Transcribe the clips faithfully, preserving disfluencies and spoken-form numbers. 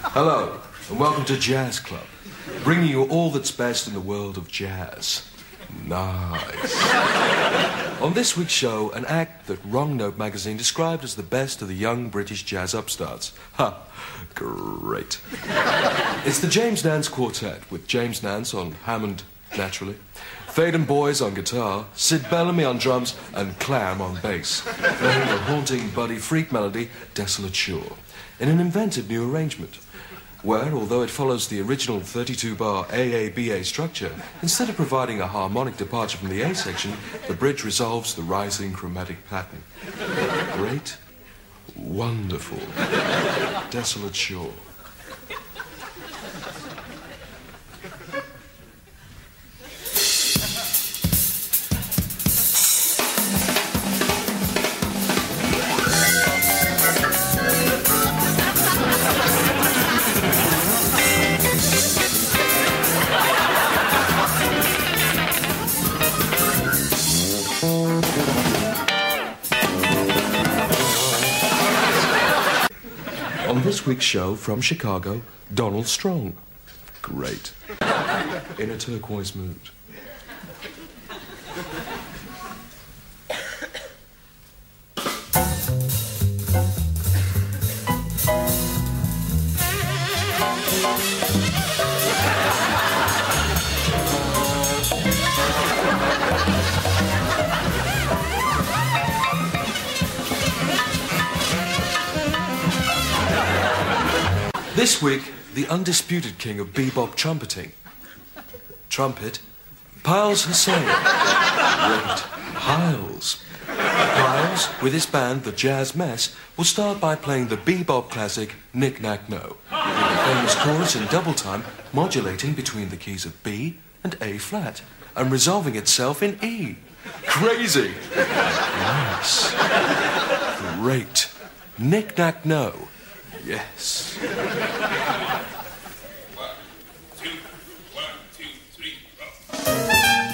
Hello, and welcome to Jazz Club, bringing you all that's best in the world of jazz. Nice. On this week's show, an act that Wrong Note magazine described as the best of the young British jazz upstarts. Ha, great. It's the James Nance Quartet, with James Nance on Hammond, naturally, Faden Boys on guitar, Sid Bellamy on drums, and Clam on bass, playing the haunting Buddy Freak melody, Desolate Shore, in an inventive new arrangement, where, although it follows the original thirty-two bar A A B A structure, instead of providing a harmonic departure from the A section, the bridge resolves the rising chromatic pattern. Great, wonderful, Desolate Shore. On this week's show, from Chicago, Donald Strong. Great. In a turquoise mood. This week, the undisputed king of bebop trumpeting. Trumpet, Piles Hussein. Great. Piles. Piles, with his band, the Jazz Mess, will start by playing the bebop classic Knick Knack No, with the famous chorus in double time modulating between the keys of B and A flat and resolving itself in E. Crazy. Nice. Great. Knick Knack No. Yes. One, two, one, two, three, four.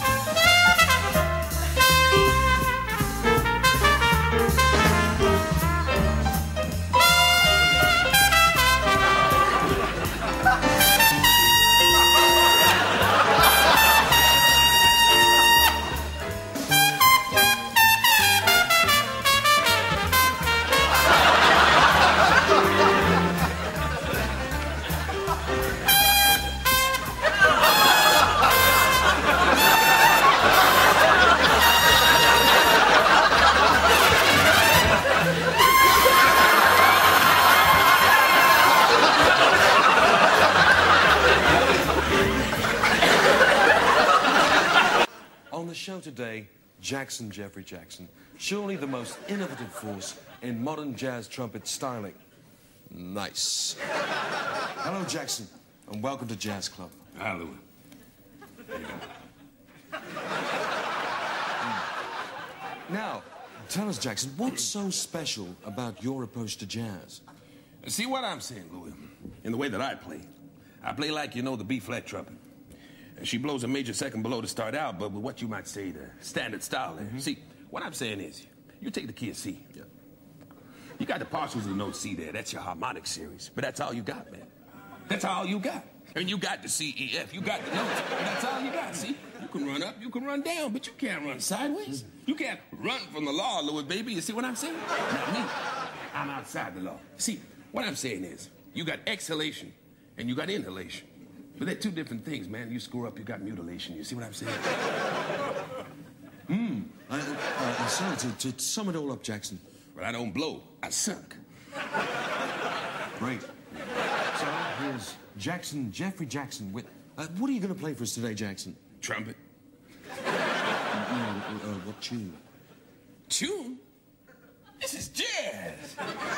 On the show today, Jackson Jeffrey Jackson, surely the most innovative force in modern jazz trumpet styling. Nice. Hello, Jackson, and welcome to Jazz Club. Hi, Louis. Now, tell us, Jackson, what's so special about your approach to jazz? See what I'm saying, Louis? In the way that I play. I play like, you know, the B-flat trumpet. And she blows a major second below to start out, but with what you might say the standard style. Mm-hmm. See, what I'm saying is, you take the key of C. Yeah. You got the partials of the note C there. That's your harmonic series. But that's all you got, man. That's all you got. And you got the C, E, F. You got the notes. And that's all you got, see? You can run up, you can run down, but you can't run sideways. You can't run from the law, Louis, baby. You see what I'm saying? Not me. I'm outside the law. See, what I'm saying is, you got exhalation and you got inhalation. But they're two different things, man. You screw up, you got mutilation. You see what I'm saying? Hmm. I, uh, uh, sorry, to, to sum it all up, Jackson. But I don't blow. I suck. Great. So here's Jackson Jeffrey Jackson with... Uh, what are you going to play for us today, Jackson? Trumpet. Uh, uh, uh, what tune? Tune? This is jazz.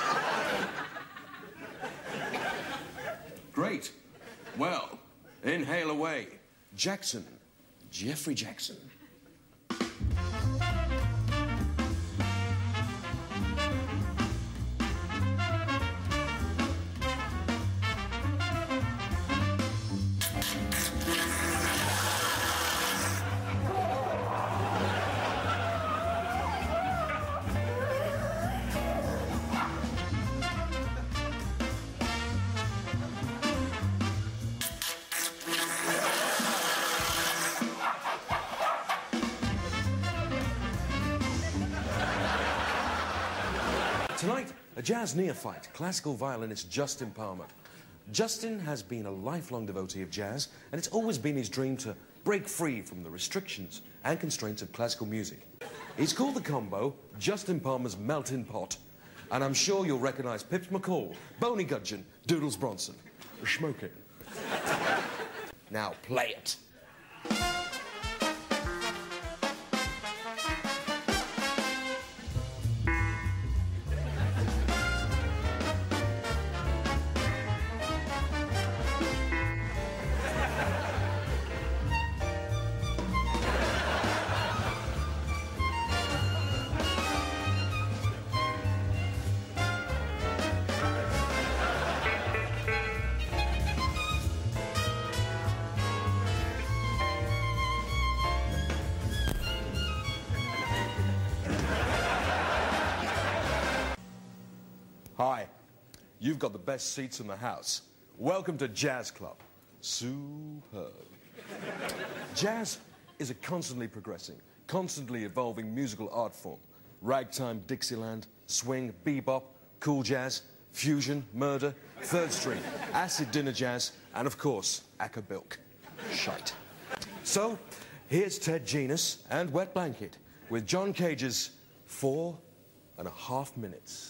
Great. Well, inhale away. Jackson. Jeffrey Jackson. jazz neophyte, classical violinist Justin Palmer. Justin has been a lifelong devotee of jazz, and it's always been his dream to break free from the restrictions and constraints of classical music. He's called the combo Justin Palmer's Melting Pot, and I'm sure you'll recognise Pips McCall, Boney Gudgeon, Doodles Bronson. Smoking. Now play it. Hi, you've got the best seats in the house. Welcome to Jazz Club. Superb. Jazz is a constantly progressing, constantly evolving musical art form. Ragtime, Dixieland, swing, bebop, cool jazz, fusion, murder, third string, acid dinner jazz, and of course, acapulco. Shite. So, here's Ted Genus and Wet Blanket with John Cage's Four and a Half Minutes.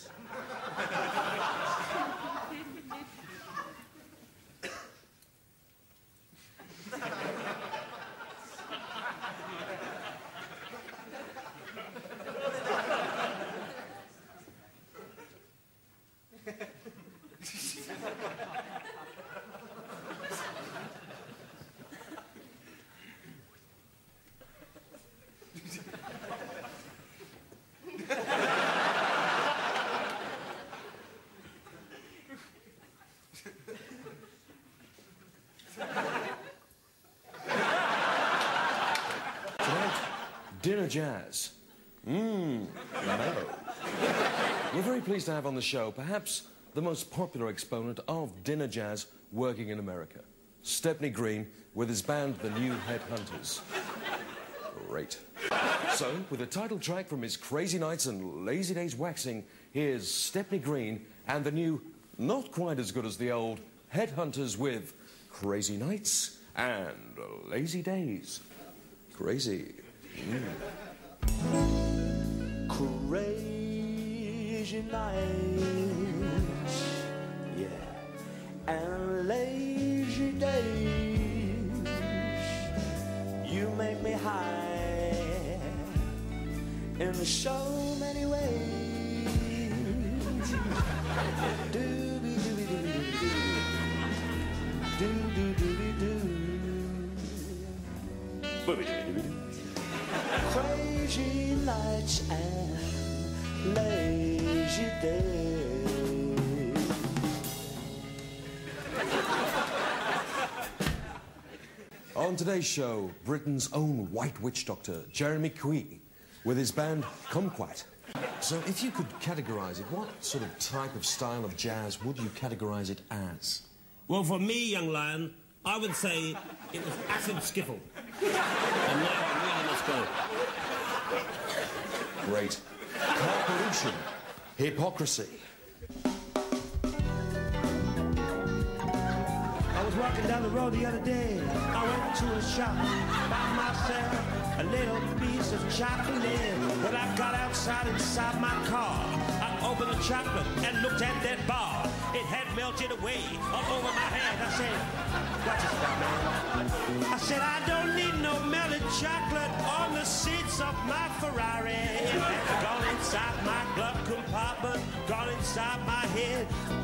Dinner jazz. Mmm, no. We're very pleased to have on the show perhaps the most popular exponent of dinner jazz working in America. Stepney Green with his band, the New Headhunters. Great. So, with a title track from his Crazy Nights and Lazy Days Waxing, here's Stepney Green and the new, not quite as good as the old, Headhunters with Crazy Nights and Lazy Days. Crazy. Mm. Crazy nights, yeah, and lazy days. You make me high in so many ways. Dooby dooby dooby doo, doo dooby doo, booby dooby doo. Crazy nights and lazy days. On today's show, Britain's own white witch doctor, Jeremy Quee, with his band Kumquat. So if you could categorise it, what sort of type of style of jazz would you categorise it as? Well, for me, young lion, I would say it was acid skiffle. And now I really must go. Great. Car pollution. Hypocrisy. I was walking down the road the other day. I went to a shop, bought myself a little piece of chocolate. When I got outside inside my car, I opened the chocolate and looked at that bar. It had melted away all over my hand. I said, "What's this about, man?" I said, "I don't need no melted chocolate on the seats of my Ferrari. It had gone inside my glove compartment, gone inside my head,